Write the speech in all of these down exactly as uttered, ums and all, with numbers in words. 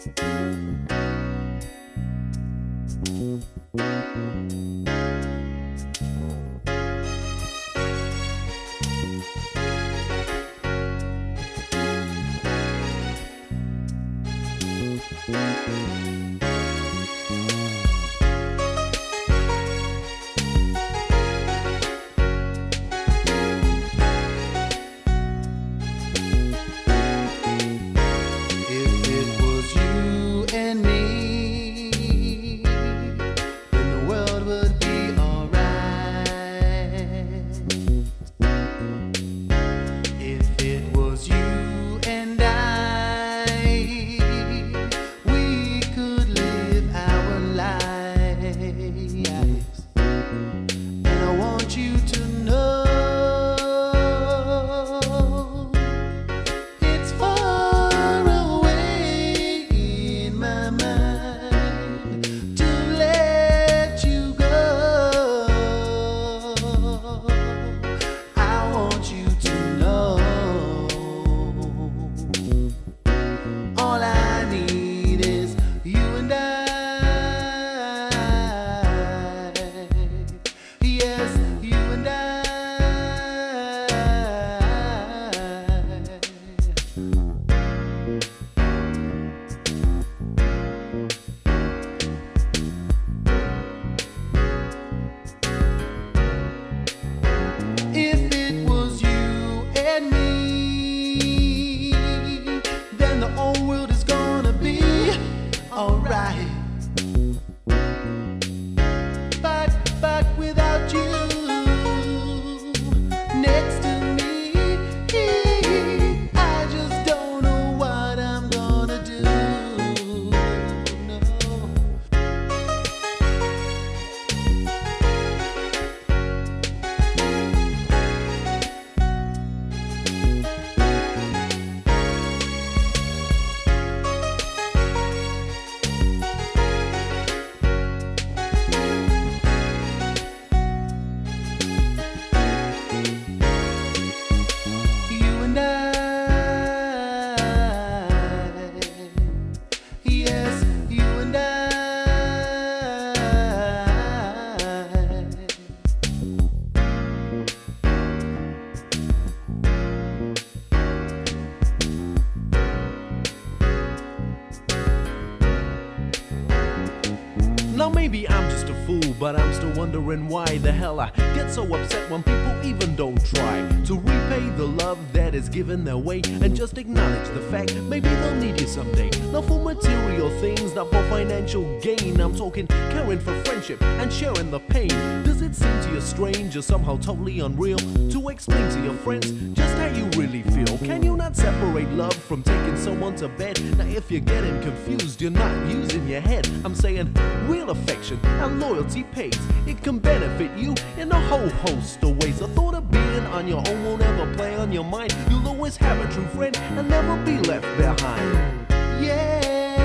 Now maybe I'm just a fool, but I'm still wondering why the hell I get so upset when people even don't try to repay the love that is given their way, and just acknowledge the fact maybe they'll need you someday. Not for material things, not for financial gain, I'm talking caring for friendship and sharing the pain. Does it seem to you strange or somehow totally unreal to explain to your friends just how you really feel? Can you not separate love from taking someone to bed? Now if you're getting confused, you're not using your head. I'm saying real affection and loyalty pays. It can benefit you in a whole host of ways. The thought of being on your own won't ever play on your mind. You'll always have a true friend and never be left behind. Yeah,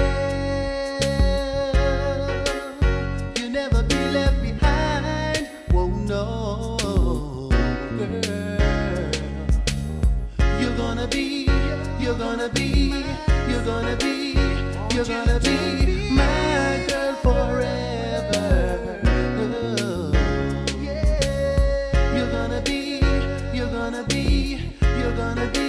you'll never be left behind. Whoa, no, girl. You're gonna be, you're gonna be, you're gonna be, you're gonna be my girl forever. Oh, yeah. You're gonna be, you're gonna be, you're gonna be